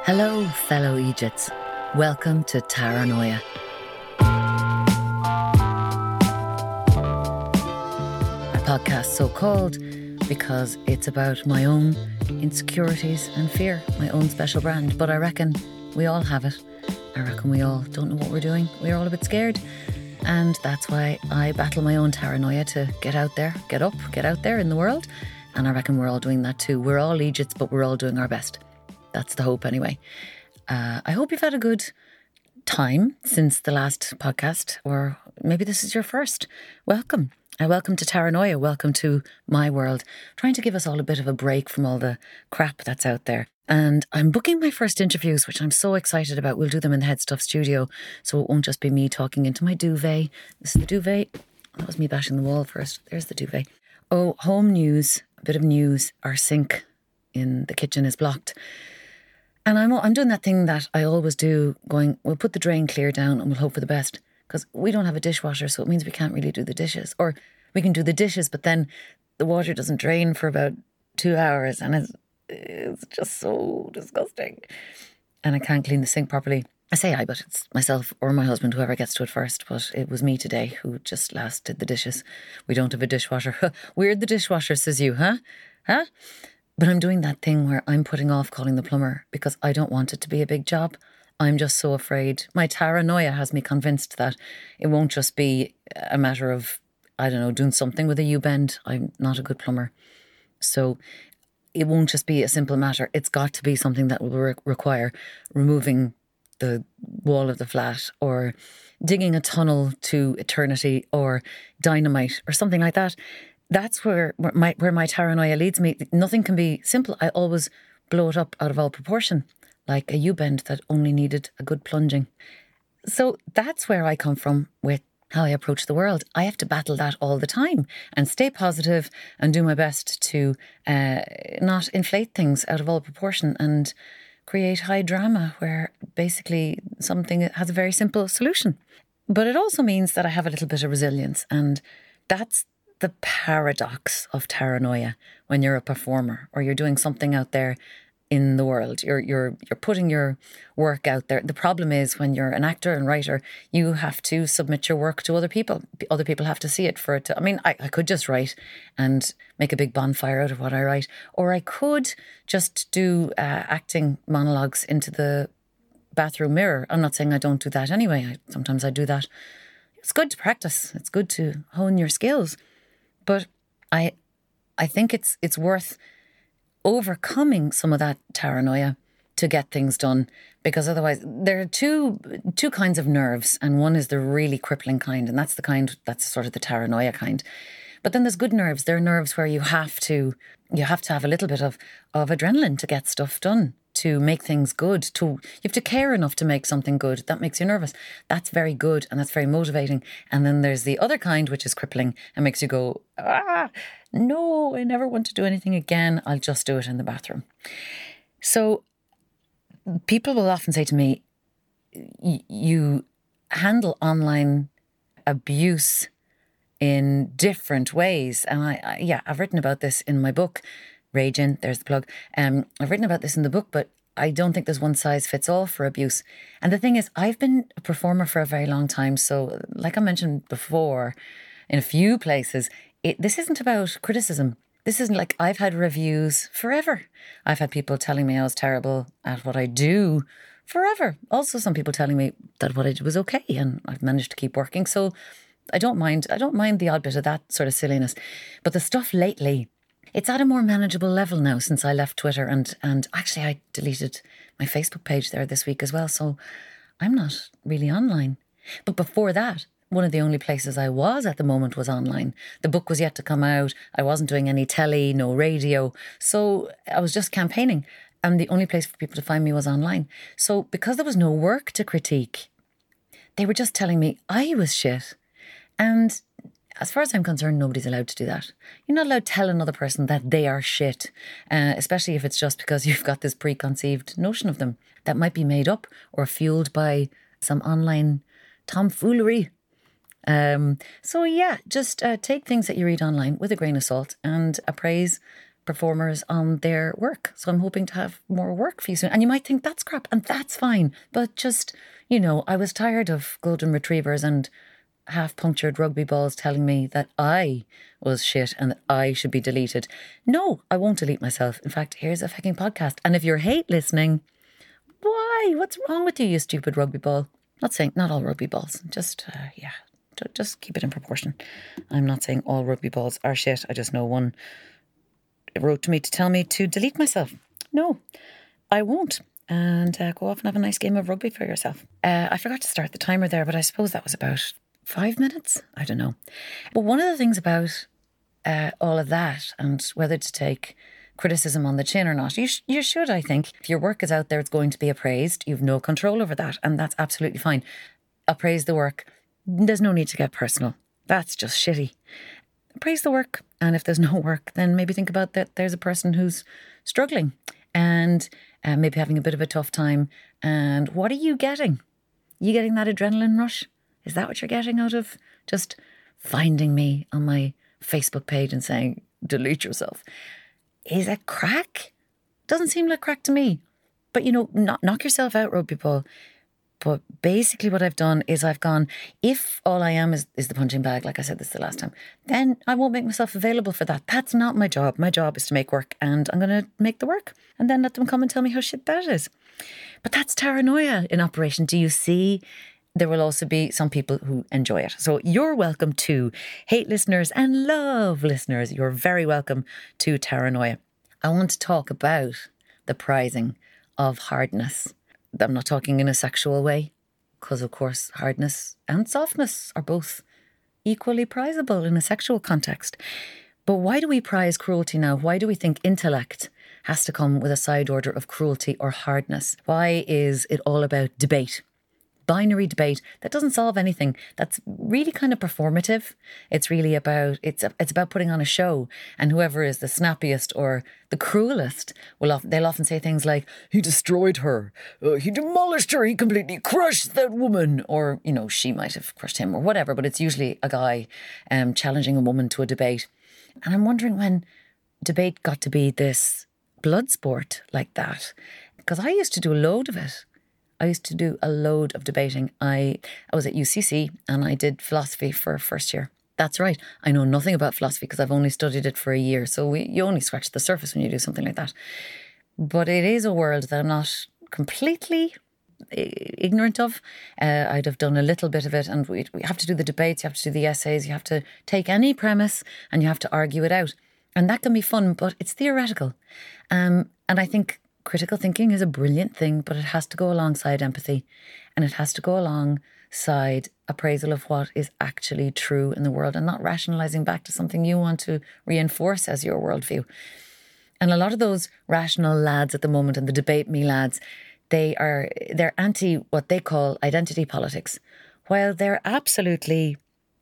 Hello, fellow Egypts. Welcome to Taranoia. A podcast so called because it's about my own insecurities and fear, my own special brand. But I reckon we all have it. I reckon we all don't know what we're doing. We're all a bit scared. And that's why I battle my own paranoia to get out there, get up, get out there in the world. And I reckon we're all doing that too. We're all Egypts, but we're all doing our best. That's the hope anyway. I hope you've had a good time since the last podcast, or maybe this is your first. Welcome. Welcome to Taranoia. Welcome to my world. Trying to give us all a bit of a break from all the crap that's out there. And I'm booking my first interviews, which I'm so excited about. We'll do them in the Headstuff studio, so it won't just be me talking into my duvet. This is the duvet. That was me bashing the wall first. There's the duvet. Oh, home news. A bit of news. Our sink in the kitchen is blocked. And I'm doing that thing that I always do, going, we'll put the drain clear down and we'll hope for the best. Because we don't have a dishwasher, so it means we can't really do the dishes. Or we can do the dishes, but then the water doesn't drain for about 2 hours. And it's just so disgusting. And I can't clean the sink properly. I say I, but it's myself or my husband, whoever gets to it first. But it was me today who just last did the dishes. We don't have a dishwasher. Weird the dishwasher, says you, huh? Huh? But I'm doing that thing where I'm putting off calling the plumber because I don't want it to be a big job. I'm just so afraid. My paranoia has me convinced that it won't just be a matter of, I don't know, doing something with a U-bend. I'm not a good plumber. So it won't just be a simple matter. It's got to be something that will require removing the wall of the flat or digging a tunnel to eternity or dynamite or something like that. That's where my paranoia leads me. Nothing can be simple. I always blow it up out of all proportion, like a U-bend that only needed a good plunging. So that's where I come from with how I approach the world. I have to battle that all the time and stay positive and do my best to not inflate things out of all proportion and create high drama where basically something has a very simple solution. But it also means that I have a little bit of resilience, and that's the paradox of paranoia when you're a performer or you're doing something out there in the world. You're putting your work out there. The problem is when you're an actor and writer, you have to submit your work to other people. Other people have to see it for it to... I mean, I could just write and make a big bonfire out of what I write, or I could just do acting monologues into the bathroom mirror. I'm not saying I don't do that anyway. Sometimes I do that. It's good to practice. It's good to hone your skills. But I think it's worth overcoming some of that paranoia to get things done, because otherwise there are two kinds of nerves, and one is the really crippling kind, and that's the kind that's sort of the paranoia kind. But then there's good nerves. There are nerves where you have to have a little bit of adrenaline to get stuff done, to make things good. You have to care enough to make something good. That makes you nervous. That's very good and that's very motivating. And then there's the other kind, which is crippling and makes you go, no, I never want to do anything again. I'll just do it in the bathroom. So people will often say to me, you handle online abuse in different ways. And I've written about this in my book, Raging, there's the plug. I've written about this in the book, but I don't think there's one size fits all for abuse. And the thing is, I've been a performer for a very long time. So like I mentioned before, in a few places, this isn't about criticism. This isn't like I've had reviews forever. I've had people telling me I was terrible at what I do forever. Also some people telling me that what I did was okay and I've managed to keep working. So I don't mind the odd bit of that sort of silliness. But the stuff lately, it's at a more manageable level now since I left Twitter, and actually I deleted my Facebook page there this week as well, so I'm not really online. But before that, one of the only places I was at the moment was online. The book was yet to come out. I wasn't doing any telly, no radio, so I was just campaigning, and the only place for people to find me was online. So because there was no work to critique, they were just telling me I was shit. And as far as I'm concerned, nobody's allowed to do that. You're not allowed to tell another person that they are shit, especially if it's just because you've got this preconceived notion of them that might be made up or fueled by some online tomfoolery. So yeah, just take things that you read online with a grain of salt and appraise performers on their work. So I'm hoping to have more work for you soon. And you might think that's crap, and that's fine. But just, I was tired of golden retrievers and half-punctured rugby balls telling me that I was shit and that I should be deleted. No, I won't delete myself. In fact, here's a fucking podcast. And if you're hate listening, why? What's wrong with you stupid rugby ball? Not saying not all rugby balls. Just keep it in proportion. I'm not saying all rugby balls are shit. I just know one wrote to me to tell me to delete myself. No, I won't. And go off and have a nice game of rugby for yourself. I forgot to start the timer there, but I suppose that was about 5 minutes? I don't know. But one of the things about all of that and whether to take criticism on the chin or not, you should, I think. If your work is out there, it's going to be appraised. You've no control over that, and that's absolutely fine. Appraise the work. There's no need to get personal. That's just shitty. Appraise the work, and if there's no work, then maybe think about that there's a person who's struggling and maybe having a bit of a tough time. And what are you getting? You getting that adrenaline rush? Is that what you're getting out of just finding me on my Facebook page and saying, delete yourself? Is that crack? Doesn't seem like crack to me. But, knock yourself out, rugby ball. But basically what I've done is I've gone, if all I am is the punching bag, like I said this the last time, then I won't make myself available for that. That's not my job. My job is to make work, and I'm going to make the work and then let them come and tell me how shit that is. But that's paranoia in operation. Do you see? There will also be some people who enjoy it. So you're welcome to hate listeners and love listeners. You're very welcome to Paranoia. I want to talk about the prizing of hardness. I'm not talking in a sexual way, because of course hardness and softness are both equally prizable in a sexual context. But why do we prize cruelty now? Why do we think intellect has to come with a side order of cruelty or hardness? Why is it all about debate? Binary debate that doesn't solve anything. That's really kind of performative. It's really about it's about putting on a show, and whoever is the snappiest or the cruelest they'll often say things like, he destroyed her, he demolished her, he completely crushed that woman, or she might have crushed him or whatever. But it's usually a guy challenging a woman to a debate. And I'm wondering when debate got to be this blood sport like that, because I used to do a load of it. I used to do a load of debating. I was at UCC and I did philosophy for first year. That's right. I know nothing about philosophy because I've only studied it for a year. So you only scratch the surface when you do something like that. But it is a world that I'm not completely ignorant of. I'd have done a little bit of it, and we have to do the debates, you have to do the essays, you have to take any premise and you have to argue it out. And that can be fun, but it's theoretical. And I think critical thinking is a brilliant thing, but it has to go alongside empathy, and it has to go alongside appraisal of what is actually true in the world, and not rationalising back to something you want to reinforce as your worldview. And a lot of those rational lads at the moment, and the debate me lads, they're anti what they call identity politics, while they're absolutely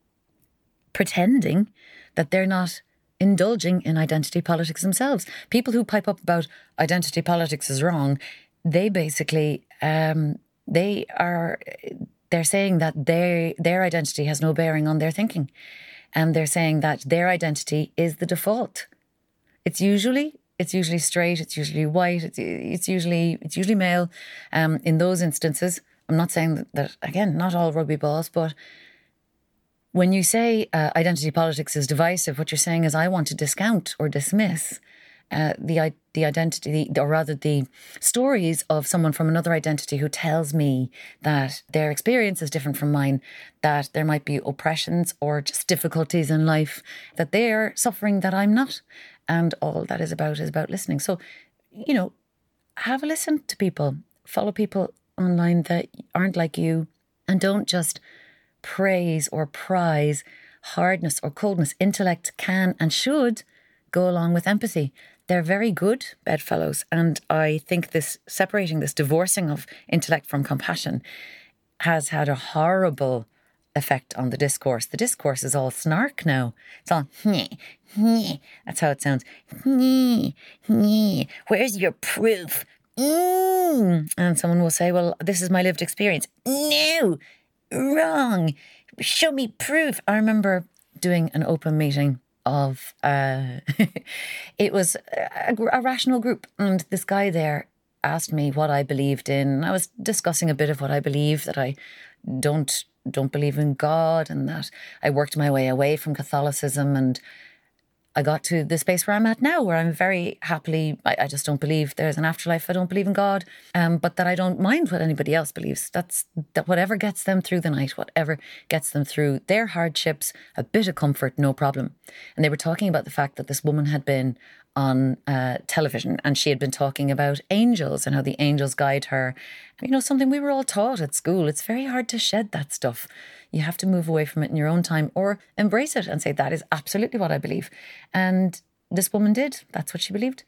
pretending that they're not indulging in identity politics themselves. People who pipe up about identity politics is wrong, they basically they're saying that their identity has no bearing on their thinking, and they're saying that their identity is the default. It's usually straight, it's usually white, it's usually male. In those instances, I'm not saying that again, not all rugby balls, but when you say identity politics is divisive, what you're saying is I want to discount or dismiss the identity, or rather the stories of someone from another identity who tells me that their experience is different from mine, that there might be oppressions or just difficulties in life that they're suffering that I'm not. And all that is about listening. So, have a listen to people, follow people online that aren't like you, and don't just praise or prize hardness or coldness. Intellect can and should go along with empathy. They're very good bedfellows. And I think this divorcing of intellect from compassion has had a horrible effect on the discourse. The discourse is all snark now. It's all that's how it sounds. Where's your proof? And someone will say, well, this is my lived experience. No, wrong. Show me proof. I remember doing an open meeting of, it was a rational group. And this guy there asked me what I believed in. I was discussing a bit of what I believe, that I don't believe in God, and that I worked my way away from Catholicism, and I got to the space where I'm at now, where I'm very happily, I just don't believe there's an afterlife. I don't believe in God, but that I don't mind what anybody else believes. That whatever gets them through the night, whatever gets them through their hardships, a bit of comfort, no problem. And they were talking about the fact that this woman had been on television, and she had been talking about angels and how the angels guide her. You know, something we were all taught at school. It's very hard to shed that stuff. You have to move away from it in your own time, or embrace it and say, that is absolutely what I believe. And this woman did. That's what she believed.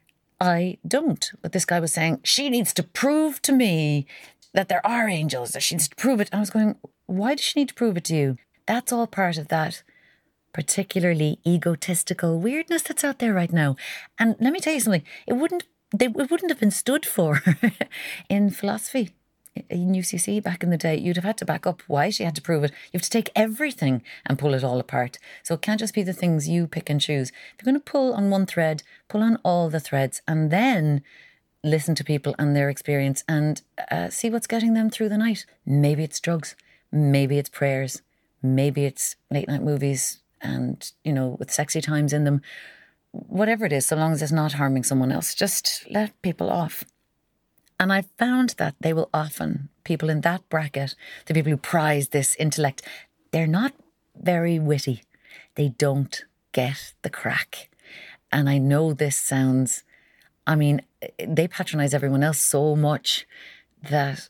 I don't. But this guy was saying, she needs to prove to me that there are angels, that she needs to prove it. And I was going, why does she need to prove it to you? That's all part of that particularly egotistical weirdness that's out there right now. And let me tell you something, it wouldn't have been stood for in philosophy in UCC back in the day. You'd have had to back up why she had to prove it. You have to take everything and pull it all apart. So it can't just be the things you pick and choose. If you're going to pull on one thread, pull on all the threads, and then listen to people and their experience, and see what's getting them through the night. Maybe it's drugs, maybe it's prayers, maybe it's late night movies, and, you know, with sexy times in them. Whatever it is, so long as it's not harming someone else, just let people off. And I found that they will often, people in that bracket, the people who prize this intellect, they're not very witty. They don't get the crack. And I know this sounds, I mean, they patronise everyone else so much that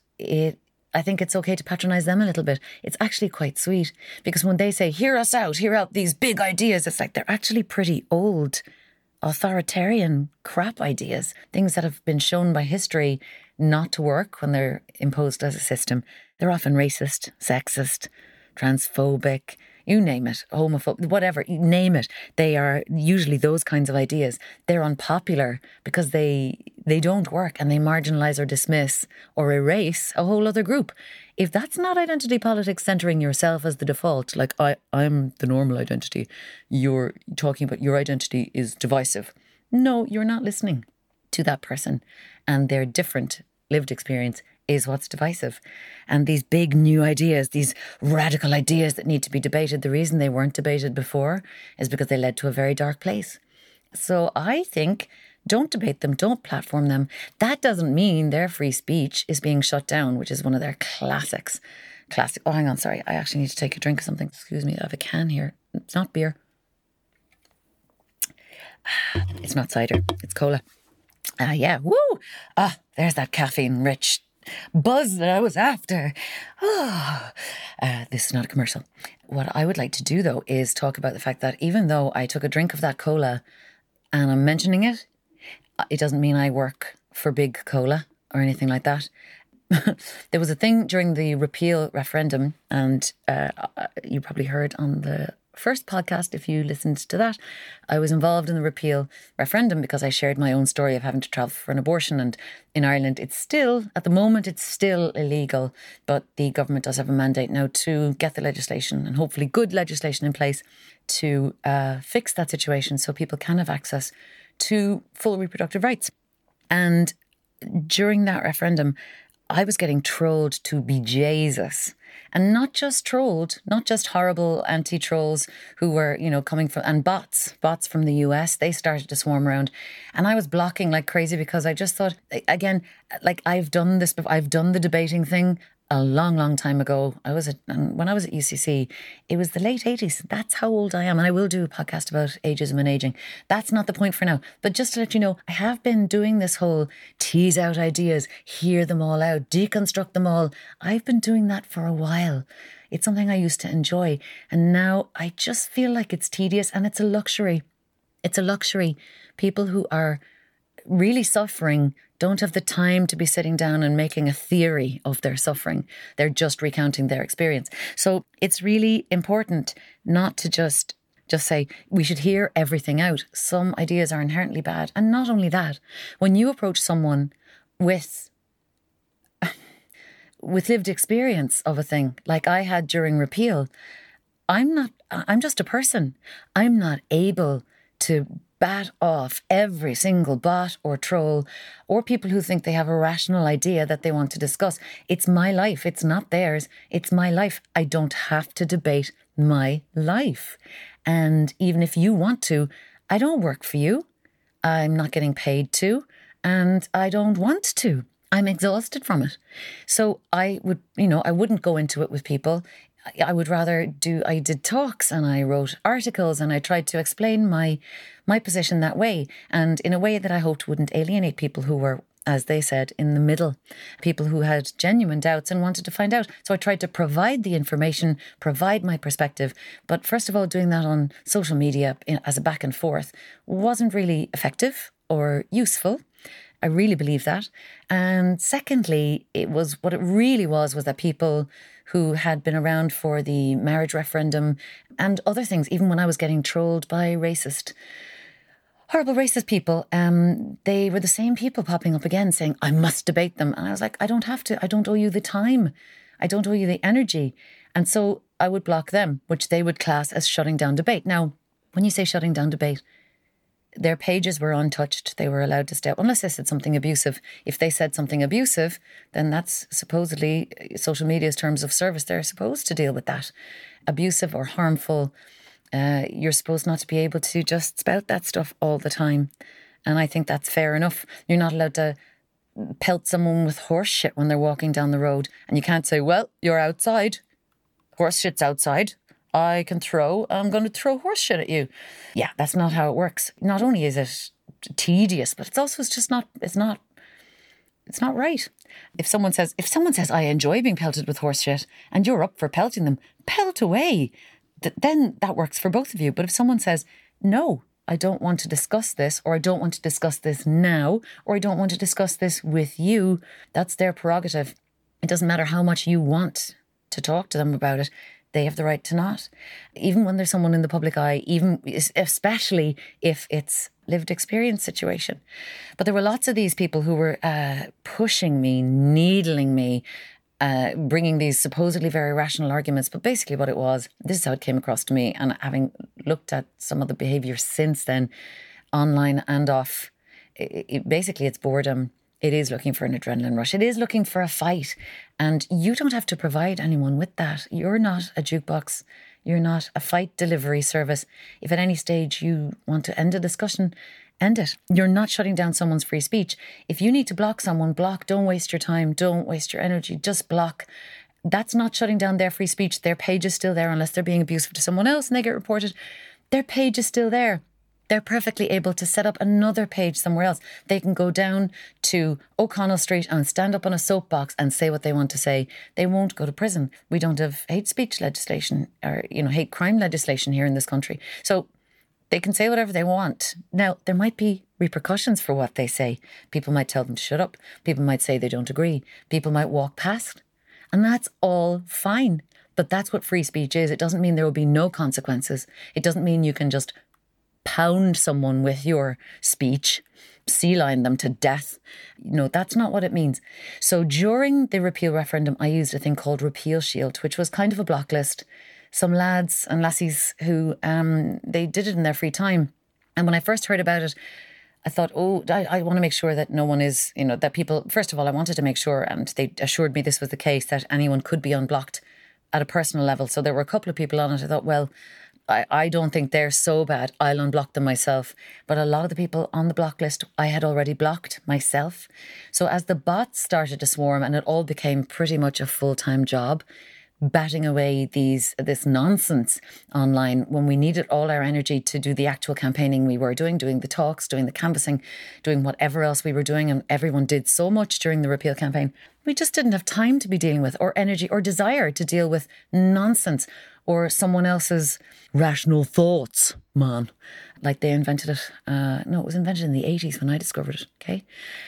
I think it's okay to patronise them a little bit. It's actually quite sweet, because when they say, hear us out, hear out these big ideas, it's like they're actually pretty old, authoritarian crap ideas, things that have been shown by history not to work when they're imposed as a system. They're often racist, sexist, transphobic, you name it, homophobic, whatever, you name it. They are usually those kinds of ideas. They're unpopular because they don't work, and they marginalise or dismiss or erase a whole other group. If that's not identity politics, centering yourself as the default, like I'm the normal identity, you're talking about your identity is divisive. No, you're not listening to that person, and their different lived experience is what's divisive. And these big new ideas, these radical ideas that need to be debated, the reason they weren't debated before is because they led to a very dark place. So I think, don't debate them, don't platform them. That doesn't mean their free speech is being shut down, which is one of their classics. Oh, hang on, sorry. I actually need to take a drink of something. Excuse me, I have a can here. It's not beer. It's not cider. It's cola. Yeah, woo! There's that caffeine-rich buzz that I was after. This is not a commercial. What I would like to do, though, is talk about the fact that even though I took a drink of that cola and I'm mentioning it, it doesn't mean I work for Big Cola or anything like that. There was a thing during the repeal referendum, and you probably heard on the first podcast, if you listened to that, I was involved in the repeal referendum because I shared my own story of having to travel for an abortion. And in Ireland, it's still, at the moment, it's still illegal, but the government does have a mandate now to get the legislation, and hopefully good legislation in place, to fix that situation so people can have access to full reproductive rights. And during that referendum, I was getting trolled to bejesus. And not just trolled, not just horrible anti-trolls who were, you know, coming from, and bots from the US, they started to swarm around. And I was blocking like crazy because I just thought, again, like I've done this before, I've done the debating thing a long, long time ago. When I was at UCC, it was the late 80s. That's how old I am. And I will do a podcast about ageism and aging. That's not the point for now. But just to let you know, I have been doing this whole tease out ideas, hear them all out, deconstruct them all. I've been doing that for a while. It's something I used to enjoy. And now I just feel like it's tedious, and it's a luxury. It's a luxury. People who are really suffering don't have the time to be sitting down and making a theory of their suffering. They're just recounting their experience. So it's really important not to just say we should hear everything out. Some ideas are inherently bad. And not only that, when you approach someone with lived experience of a thing, like I had during repeal, I'm just a person. I'm not able to bat off every single bot or troll or people who think they have a rational idea that they want to discuss. It's my life. It's not theirs. It's my life. I don't have to debate my life. And even if you want to, I don't work for you. I'm not getting paid to, and I don't want to. I'm exhausted from it. So I wouldn't go into it with people. I would rather I did talks and I wrote articles and I tried to explain my position that way, and in a way that I hoped wouldn't alienate people who were, as they said, in the middle, people who had genuine doubts and wanted to find out. So I tried to provide the information, provide my perspective. But first of all, doing that on social media as a back and forth wasn't really effective or useful. I really believe that. And secondly, what it really was that people who had been around for the marriage referendum and other things, even when I was getting trolled by horrible racist people, they were the same people popping up again saying, I must debate them. And I was like, I don't have to. I don't owe you the time. I don't owe you the energy. And so I would block them, which they would class as shutting down debate. Now, when you say shutting down debate, their pages were untouched. They were allowed to stay up unless they said something abusive. If they said something abusive, then that's supposedly social media's terms of service. They're supposed to deal with that. Abusive or harmful, you're supposed not to be able to just spout that stuff all the time. And I think that's fair enough. You're not allowed to pelt someone with horse shit when they're walking down the road. And you can't say, well, you're outside. Horse shit's outside. I'm going to throw horse shit at you. Yeah, that's not how it works. Not only is it tedious, but it's not right. If someone says, I enjoy being pelted with horse shit and you're up for pelting them, pelt away. Then that works for both of you. But if someone says, no, I don't want to discuss this, or I don't want to discuss this now, or I don't want to discuss this with you, that's their prerogative. It doesn't matter how much you want to talk to them about it. They have the right to not. Even when there's someone in the public eye, especially if it's lived experience situation. But there were lots of these people who were pushing me, needling me, bringing these supposedly very rational arguments. But basically what it was, this is how it came across to me. And having looked at some of the behaviour since then, online and off, basically it's boredom. It is looking for an adrenaline rush. It is looking for a fight. And you don't have to provide anyone with that. You're not a jukebox. You're not a fight delivery service. If at any stage you want to end a discussion, end it. You're not shutting down someone's free speech. If you need to block someone, block. Don't waste your time. Don't waste your energy. Just block. That's not shutting down their free speech. Their page is still there unless they're being abusive to someone else and they get reported. Their page is still there. They're perfectly able to set up another page somewhere else. They can go down to O'Connell Street and stand up on a soapbox and say what they want to say. They won't go to prison. We don't have hate speech legislation or, hate crime legislation here in this country. So they can say whatever they want. Now, there might be repercussions for what they say. People might tell them to shut up. People might say they don't agree. People might walk past. And that's all fine. But that's what free speech is. It doesn't mean there will be no consequences. It doesn't mean you can just pound someone with your speech, sea lion them to death. That's not what it means. So during the repeal referendum, I used a thing called Repeal Shield, which was kind of a block list. Some lads and lassies who, they did it in their free time. And when I first heard about it, I thought, I want to make sure that no one is, that people, first of all, I wanted to make sure, and they assured me this was the case, that anyone could be unblocked at a personal level. So there were a couple of people on it. I thought, well, I don't think they're so bad. I'll unblock them myself. But a lot of the people on the block list, I had already blocked myself. So as the bots started to swarm and it all became pretty much a full-time job, batting away this nonsense online when we needed all our energy to do the actual campaigning we were doing the talks, doing the canvassing, doing whatever else we were doing, and everyone did so much during the repeal campaign. We just didn't have time to be dealing with, or energy or desire to deal with nonsense or someone else's rational thoughts, man. Like they invented it. No, it was invented in the 80s when I discovered it, okay?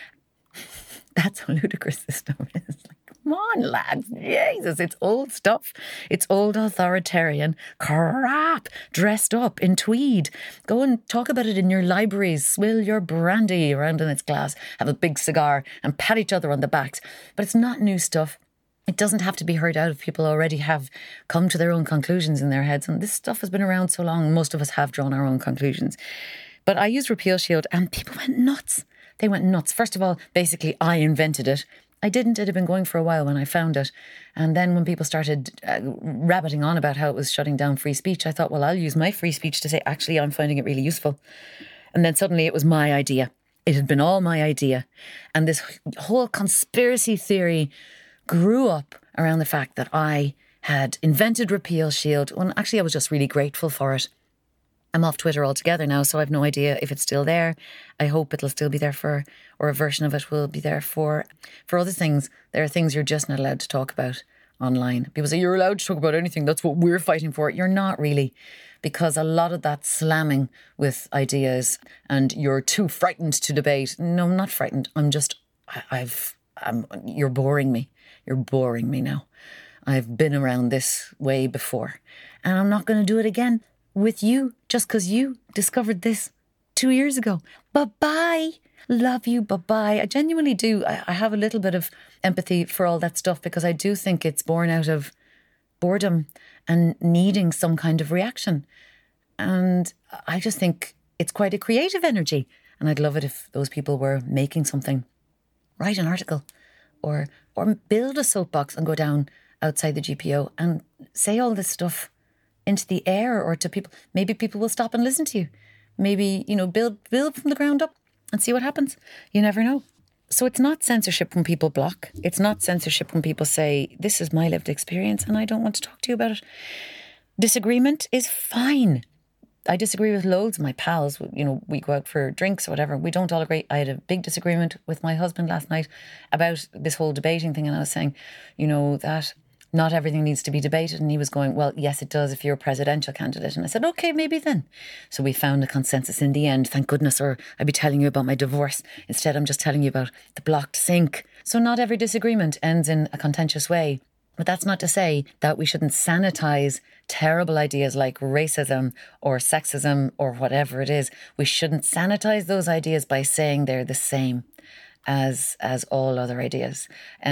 That's how ludicrous this stuff is. Come on, lads. Jesus, it's old stuff. It's old authoritarian crap dressed up in tweed. Go and talk about it in your libraries. Swill your brandy around in its glass. Have a big cigar and pat each other on the backs. But it's not new stuff. It doesn't have to be heard out if people already have come to their own conclusions in their heads. And this stuff has been around so long, most of us have drawn our own conclusions. But I used Repeal Shield and people went nuts. They went nuts. First of all, basically, I invented it. I didn't. It had been going for a while when I found it. And then when people started rabbiting on about how it was shutting down free speech, I thought, well, I'll use my free speech to say, actually, I'm finding it really useful. And then suddenly it was my idea. It had been all my idea. And this whole conspiracy theory grew up around the fact that I had invented Repeal Shield. Well, actually, I was just really grateful for it. I'm off Twitter altogether now, so I've no idea if it's still there. I hope it'll still be there or a version of it will be there for other things. There are things you're just not allowed to talk about online. People say, you're allowed to talk about anything. That's what we're fighting for. You're not really, because a lot of that slamming with ideas and you're too frightened to debate. No, I'm not frightened. You're boring me. You're boring me now. I've been around this way before and I'm not going to do it again with you just because you discovered this 2 years ago. Bye-bye. Love you. Bye-bye. I genuinely do. I have a little bit of empathy for all that stuff because I do think it's born out of boredom and needing some kind of reaction. And I just think it's quite a creative energy. And I'd love it if those people were making something. Write an article or build a soapbox and go down outside the GPO and say all this stuff into the air or to people. Maybe people will stop and listen to you. Maybe, build from the ground up and see what happens. You never know. So it's not censorship when people block. It's not censorship when people say, this is my lived experience and I don't want to talk to you about it. Disagreement is fine. I disagree with loads of my pals. We go out for drinks or whatever. We don't all agree. I had a big disagreement with my husband last night about this whole debating thing. And I was saying, that not everything needs to be debated. And he was going, well, yes, it does if you're a presidential candidate. And I said, okay, maybe then. So we found a consensus in the end, thank goodness, or I'd be telling you about my divorce. Instead, I'm just telling you about the blocked sink. So not every disagreement ends in a contentious way. But that's not to say that we shouldn't sanitize terrible ideas like racism or sexism or whatever it is. We shouldn't sanitize those ideas by saying they're the same as all other ideas.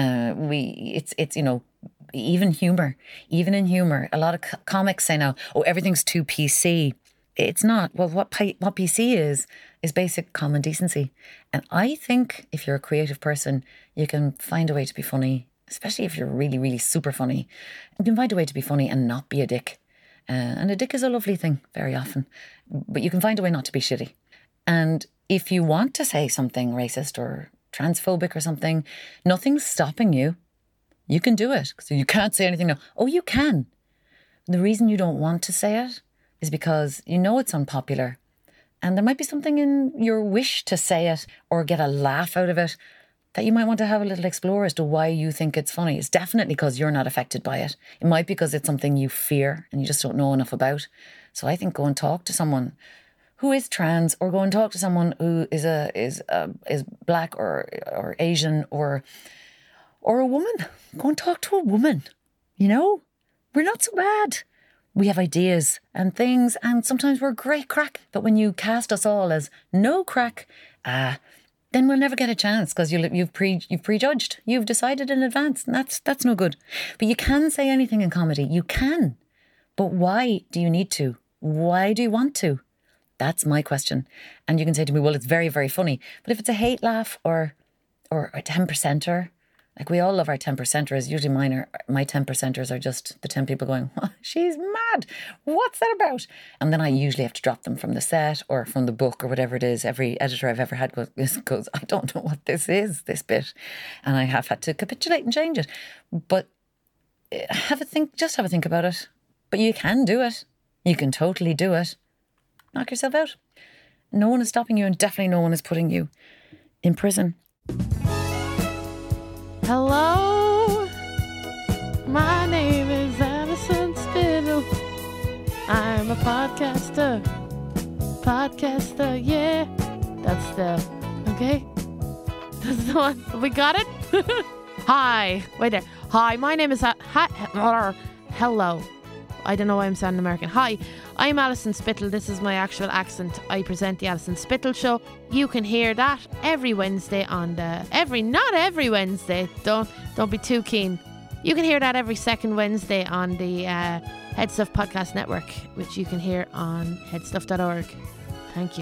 Even in humour, a lot of comics say now, everything's too PC. It's not. Well, what PC is basic common decency. And I think if you're a creative person, you can find a way to be funny, especially if you're really, really super funny. You can find a way to be funny and not be a dick. And a dick is a lovely thing very often. But you can find a way not to be shitty. And if you want to say something racist or transphobic or something, nothing's stopping you. You can do it. So you can't say anything now. Oh, you can. The reason you don't want to say it is because you know it's unpopular. And there might be something in your wish to say it or get a laugh out of it that you might want to have a little explore as to why you think it's funny. It's definitely because you're not affected by it. It might be because it's something you fear and you just don't know enough about. So I think go and talk to someone who is trans, or go and talk to someone who is black or Asian or a woman. Go and talk to a woman. We're not so bad. We have ideas and things, and sometimes we're great crack. But when you cast us all as no crack, then we'll never get a chance because you've prejudged. You've decided in advance, and that's no good. But you can say anything in comedy. You can. But why do you need to? Why do you want to? That's my question. And you can say to me, well, it's very, very funny. But if it's a hate laugh or a 10%er, like we all love our 10%ers. Usually my 10%ers are just the 10 people going, oh, she's mad. What's that about? And then I usually have to drop them from the set or from the book or whatever it is. Every editor I've ever had goes, I don't know what this is, this bit. And I have had to capitulate and change it. But have a think about it. But you can do it. You can totally do it. Knock yourself out. No one is stopping you, and definitely no one is putting you in prison. Hello, my name is Alison Spittle. I'm a podcaster, yeah. Okay? That's the one. We got it? Hi. Wait there. Hi, my name is... Hello. I don't know why I'm sounding American. Hi, I'm Alison Spittle. This is my actual accent. I present the Alison Spittle Show. You can hear that every Wednesday on not every Wednesday. Don't be too keen. You can hear that every second Wednesday on the Head Stuff Podcast Network, which you can hear on headstuff.org. Thank you.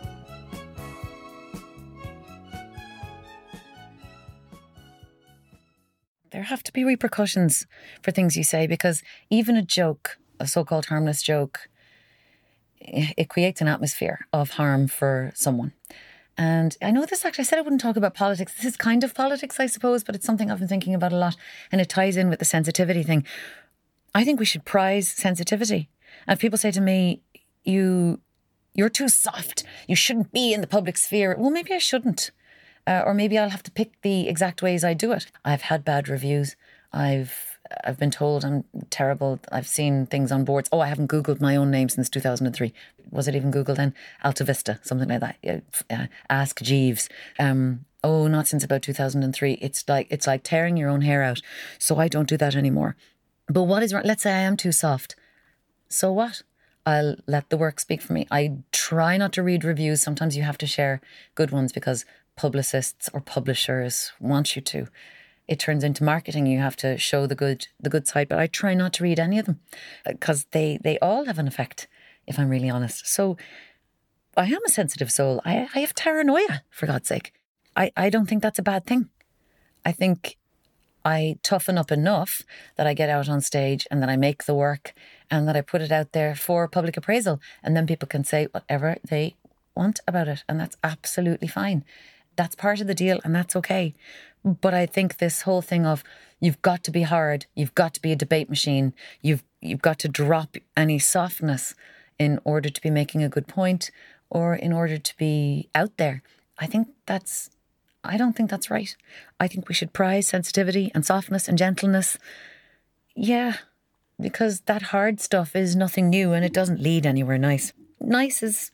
There have to be repercussions for things you say, because even a joke, a so-called harmless joke, it creates an atmosphere of harm for someone. And I know this, actually, I said I wouldn't talk about politics. This is kind of politics, I suppose, but it's something I've been thinking about a lot, and it ties in with the sensitivity thing. I think we should prize sensitivity. And if people say to me, you're too soft, you shouldn't be in the public sphere, well, maybe I shouldn't. Or maybe I'll have to pick the exact ways I do it. I've had bad reviews. I've been told I'm terrible. I've seen things on boards. Oh, I haven't Googled my own name since 2003. Was it even Googled then? Alta Vista, something like that. Ask Jeeves. Not since about 2003. It's like tearing your own hair out. So I don't do that anymore. But what is wrong? Let's say I am too soft. So what? I'll let the work speak for me. I try not to read reviews. Sometimes you have to share good ones because publicists or publishers want you to. It turns into marketing. You have to show the good side, but I try not to read any of them because they all have an effect, if I'm really honest. So I am a sensitive soul. I have paranoia, for God's sake. I don't think that's a bad thing. I think I toughen up enough that I get out on stage and that I make the work and that I put it out there for public appraisal, and then people can say whatever they want about it, and that's absolutely fine. That's part of the deal, and that's okay. But I think this whole thing of you've got to be hard, you've got to be a debate machine, you've got to drop any softness in order to be making a good point or in order to be out there. I don't think that's right. I think we should prize sensitivity and softness and gentleness. Yeah, because that hard stuff is nothing new and it doesn't lead anywhere nice. Nice is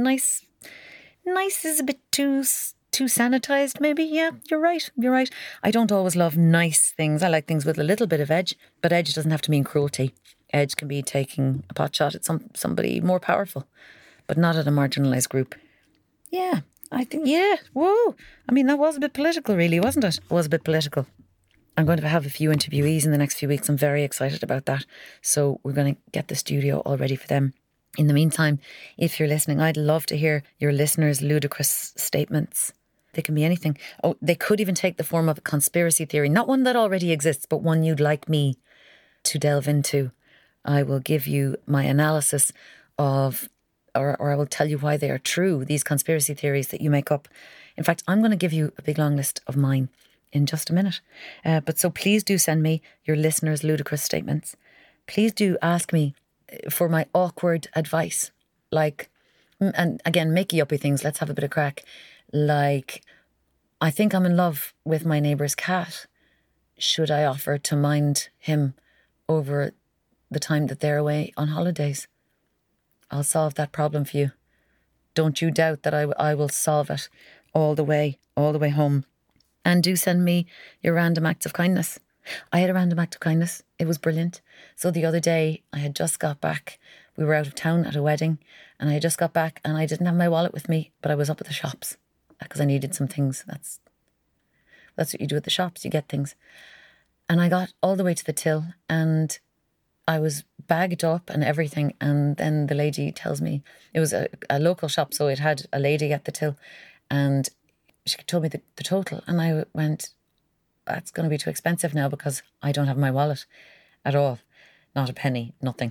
a bit too sanitized, maybe. Yeah, you're right. I don't always love nice things. I like things with a little bit of edge, but edge doesn't have to mean cruelty. Edge can be taking a pot shot at somebody more powerful, but not at a marginalised group. Yeah, I think, yeah, whoa. I mean, that was a bit political, really, wasn't it? It was a bit political. I'm going to have a few interviewees in the next few weeks. I'm very excited about that. So we're going to get the studio all ready for them. In the meantime, if you're listening, I'd love to hear your listeners' ludicrous statements. They can be anything. Oh, they could even take the form of a conspiracy theory. Not one that already exists, but one you'd like me to delve into. I will give you my analysis of, or I will tell you why they are true, these conspiracy theories that you make up. In fact, I'm going to give you a big long list of mine in just a minute. But so please do send me your listeners' ludicrous statements. Please do ask me for my awkward advice. Like, and again, makey uppy things. Let's have a bit of crack. Like, I think I'm in love with my neighbour's cat. Should I offer to mind him over the time that they're away on holidays? I'll solve that problem for you. Don't you doubt that I will solve it all the way home. And do send me your random acts of kindness. I had a random act of kindness. It was brilliant. So the other day, I had just got back. We were out of town at a wedding, and I had just got back and I didn't have my wallet with me, but I was up at the shops because I needed some things. That's what you do at the shops. You get things. And I got all the way to the till and I was bagged up and everything. And then the lady tells me, it was a local shop, so it had a lady at the till, and she told me the total. And I went, that's going to be too expensive now because I don't have my wallet at all. Not a penny, nothing.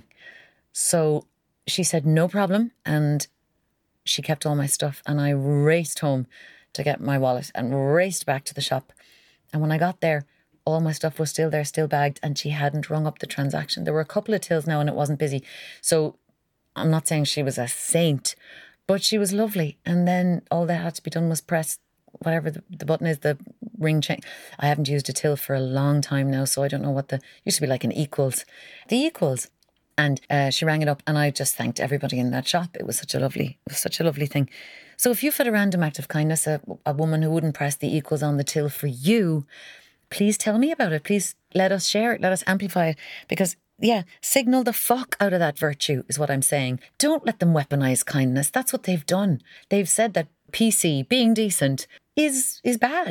So she said, no problem. And she kept all my stuff. And I raced home to get my wallet and raced back to the shop. And when I got there, all my stuff was still there, still bagged. And she hadn't rung up the transaction. There were a couple of tills now and it wasn't busy. So I'm not saying she was a saint, but she was lovely. And then all that had to be done was press whatever the button is, the ring change. I haven't used a till for a long time now, so I don't know what used to be like an equals. The equals. And she rang it up and I just thanked everybody in that shop. It was such a lovely thing. So if you've had a random act of kindness, a woman who wouldn't press the equals on the till for you, please tell me about it. Please let us share it. Let us amplify it. Because, yeah, signal the fuck out of that virtue is what I'm saying. Don't let them weaponize kindness. That's what they've done. They've said that PC, being decent, is bad.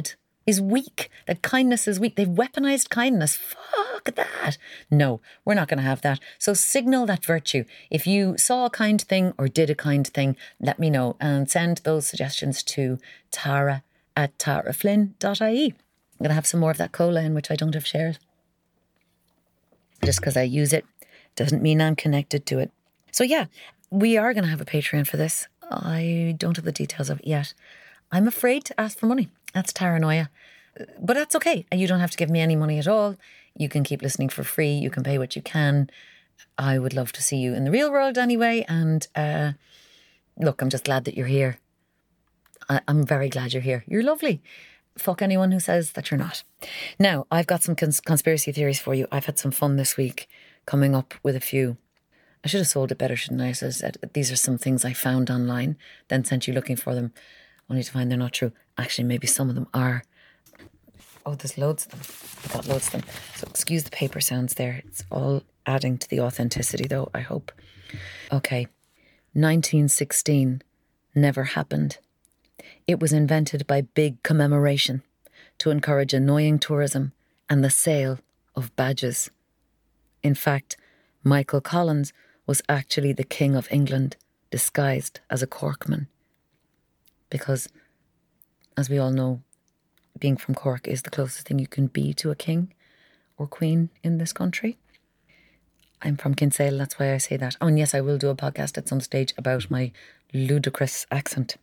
is weak, that kindness is weak. They've weaponized kindness. Fuck that. No, we're not going to have that. So signal that virtue. If you saw a kind thing or did a kind thing, let me know and send those suggestions to tara@taraflynn.ie. I'm going to have some more of that cola in which I don't have shares. Just because I use it doesn't mean I'm connected to it. So yeah, we are going to have a Patreon for this. I don't have the details of it yet. I'm afraid to ask for money. That's paranoia. But that's okay. You don't have to give me any money at all. You can keep listening for free. You can pay what you can. I would love to see you in the real world anyway. And look, I'm just glad that you're here. I'm very glad you're here. You're lovely. Fuck anyone who says that you're not. Now, I've got some conspiracy theories for you. I've had some fun this week coming up with a few. I should have sold it better, shouldn't I? So I said, these are some things I found online, then sent you looking for them, only to find they're not true. Actually, maybe some of them are. Oh, there's loads of them. I got loads of them. So excuse the paper sounds there. It's all adding to the authenticity, though, I hope. Okay. 1916 never happened. It was invented by big commemoration to encourage annoying tourism and the sale of badges. In fact, Michael Collins was actually the King of England disguised as a Corkman. Because, as we all know, being from Cork is the closest thing you can be to a king or queen in this country. I'm from Kinsale, that's why I say that. Oh, and yes, I will do a podcast at some stage about my ludicrous accent.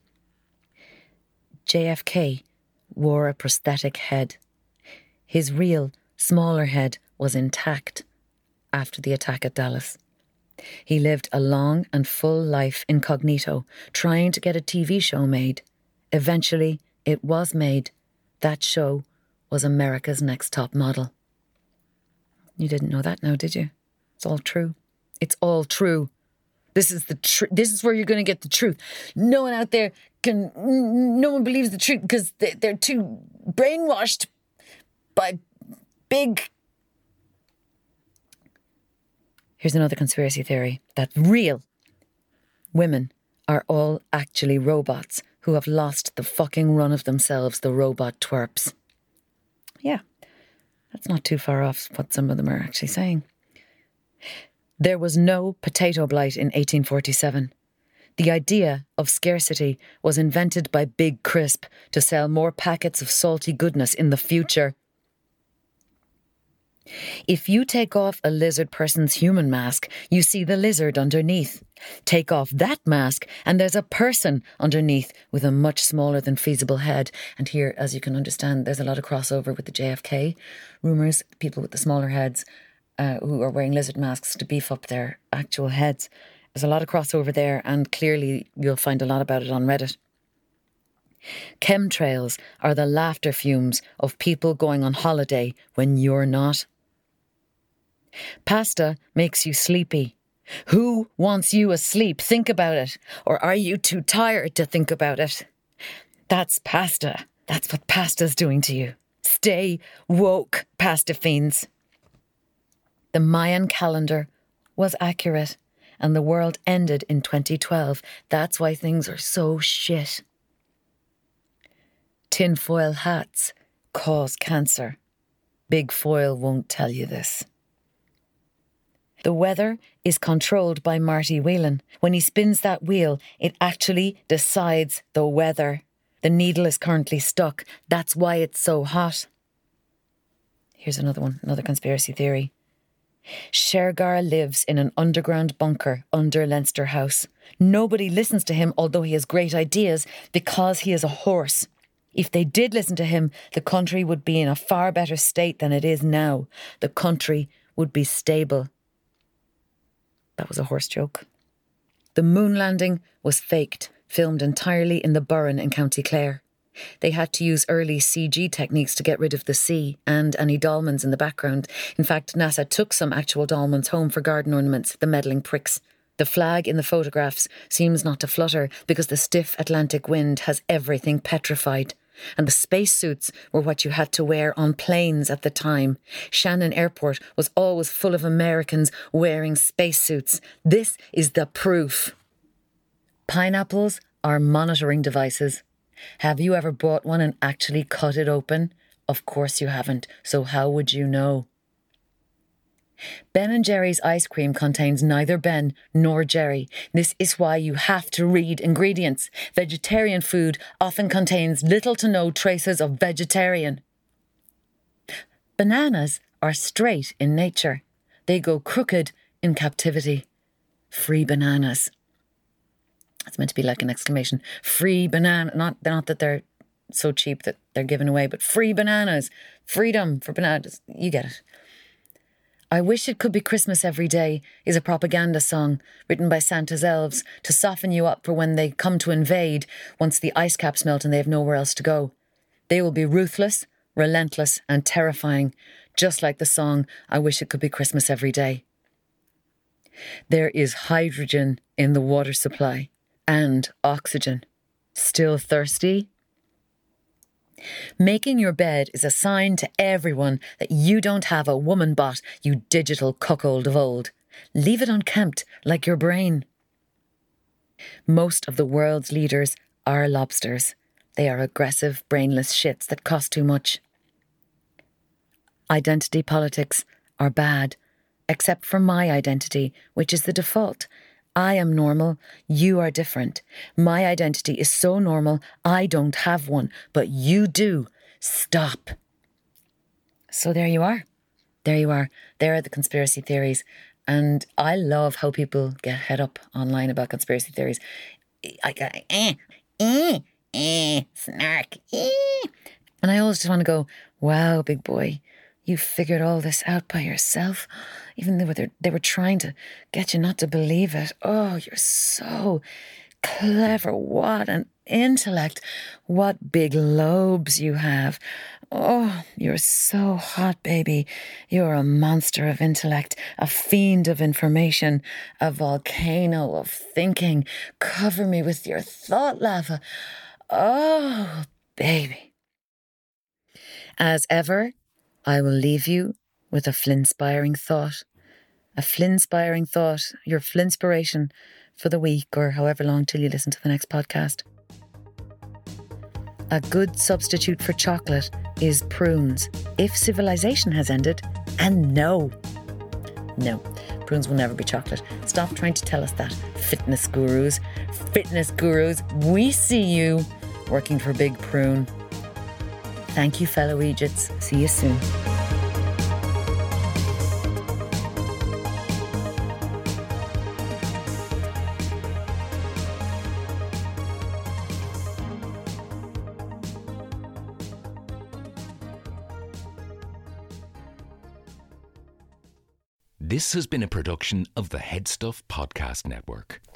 JFK wore a prosthetic head. His real, smaller head was intact after the attack at Dallas. He lived a long and full life incognito, trying to get a TV show made. Eventually, it was made. That show was America's Next Top Model. You didn't know that now, did you? It's all true. It's all true. This is the this is where you're going to get the truth. No one out there no one believes the truth because they're too brainwashed by big. Here's another conspiracy theory that real women are all actually robots who have lost the fucking run of themselves, the robot twerps. Yeah, that's not too far off what some of them are actually saying. There was no potato blight in 1847. The idea of scarcity was invented by Big Crisp to sell more packets of salty goodness in the future. If you take off a lizard person's human mask, you see the lizard underneath. Take off that mask and there's a person underneath with a much smaller than feasible head. And here, as you can understand, there's a lot of crossover with the JFK rumours, people with the smaller heads who are wearing lizard masks to beef up their actual heads. There's a lot of crossover there, and clearly you'll find a lot about it on Reddit. Chemtrails are the laughter fumes of people going on holiday when you're not. Pasta makes you sleepy. Who wants you asleep? Think about it. Or are you too tired to think about it? That's pasta. That's what pasta's doing to you. Stay woke, pasta fiends. The Mayan calendar was accurate, and the world ended in 2012. That's why things are so shit. Tinfoil hats cause cancer. Big foil won't tell you this. The weather is controlled by Marty Whelan. When he spins that wheel, it actually decides the weather. The needle is currently stuck. That's why it's so hot. Here's another one, another conspiracy theory. Shergar lives in an underground bunker under Leinster House. Nobody listens to him, although he has great ideas, because he is a horse. If they did listen to him, the country would be in a far better state than it is now. The country would be stable. That was a horse joke. The moon landing was faked, filmed entirely in the Burren in County Clare. They had to use early CG techniques to get rid of the sea and any dolmens in the background. In fact, NASA took some actual dolmens home for garden ornaments, the meddling pricks. The flag in the photographs seems not to flutter because the stiff Atlantic wind has everything petrified. And the spacesuits were what you had to wear on planes at the time. Shannon Airport was always full of Americans wearing spacesuits. This is the proof. Pineapples are monitoring devices. Have you ever bought one and actually cut it open? Of course you haven't, so how would you know? Ben & Jerry's ice cream contains neither Ben nor Jerry. This is why you have to read ingredients. Vegetarian food often contains little to no traces of vegetarian. Bananas are straight in nature. They go crooked in captivity. Free bananas. It's meant to be like an exclamation. Free banana. Not that they're so cheap that they're given away, but free bananas. Freedom for bananas. You get it. I Wish It Could Be Christmas Every Day is a propaganda song written by Santa's elves to soften you up for when they come to invade once the ice caps melt and they have nowhere else to go. They will be ruthless, relentless and terrifying, just like the song I Wish It Could Be Christmas Every Day. There is hydrogen in the water supply and oxygen. Still thirsty? Making your bed is a sign to everyone that you don't have a woman bot, you digital cuckold of old. Leave it unkempt like your brain. Most of the world's leaders are lobsters. They are aggressive, brainless shits that cost too much. Identity politics are bad, except for my identity, which is the default. I am normal, you are different. My identity is so normal, I don't have one, but you do. Stop. So there you are. There you are. There are the conspiracy theories. And I love how people get head up online about conspiracy theories. Snark. And I always just want to go, wow, big boy, you figured all this out by yourself. Even though they were trying to get you not to believe it. Oh, you're so clever. What an intellect. What big lobes you have. Oh, you're so hot, baby. You're a monster of intellect, a fiend of information, a volcano of thinking. Cover me with your thought lava. Oh, baby. As ever, I will leave you with a flinspiring thought. A flinspiring thought, your flinspiration for the week or however long till you listen to the next podcast. A good substitute for chocolate is prunes, if civilization has ended. And no, prunes will never be chocolate. Stop trying to tell us that, fitness gurus. Fitness gurus, we see you working for Big Prune. Thank you, fellow Egypts. See you soon. This has been a production of the Headstuff Podcast Network.